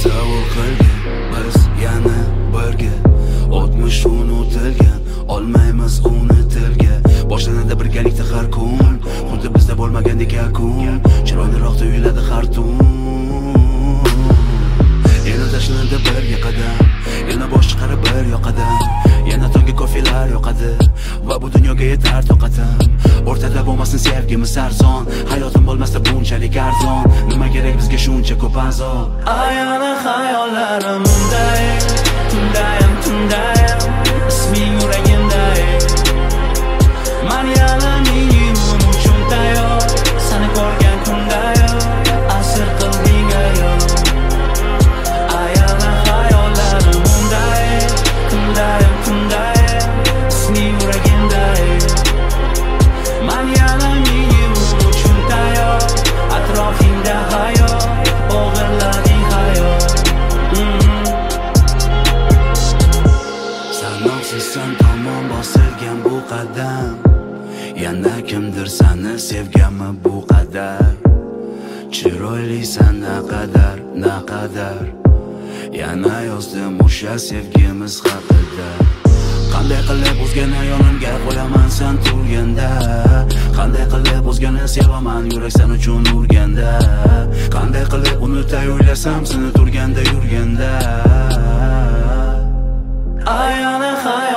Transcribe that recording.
Tasavvur qilgin biz yana birga, o'tmish unutilgan, olmaymiz uni tilga. Boshlanadi birgalikda har kun, xuddi bizda bo'lmagandek yakun. Chiroyliroq tuyuladi har tun. Yana tashlanadi birga qadam, yana bosh chiqarib bir yoqadan. Yana tonga kofilar yoqadi va bu dunyoga yetar toqatim. O'rtada bo'lmasin sevgimiz arzon, hayotim bo'lmasda bunchalik arzon. Nima kerak bizga shuncha ko'p azob? Ayana xayollarim unday, tundayam isming yuragimday. Men yana minimum uchun tayyor, seni ko'rgan kundayoq asir qilding ayon. Ayana xayollarim unday, tundayam isming yuragimday. Men yana minimum uchun tayyor, atrofingda hayot, o'g'irlading hayot. Sanoqsiz san tomon bosilgan bu qadam, yana kimdir seni sevganmi bu qadar? Chiroylisan naqadar, yana yozdim o'sha sevgimiz haqida. Qanday qilib o'zgani yonimga qo'yaman sen turganda? Qanday qilib o'zgani sevaman yurak sen uchun urganda? Qanday qilib unutay o'ylasam seni turganda yurganda? Ayana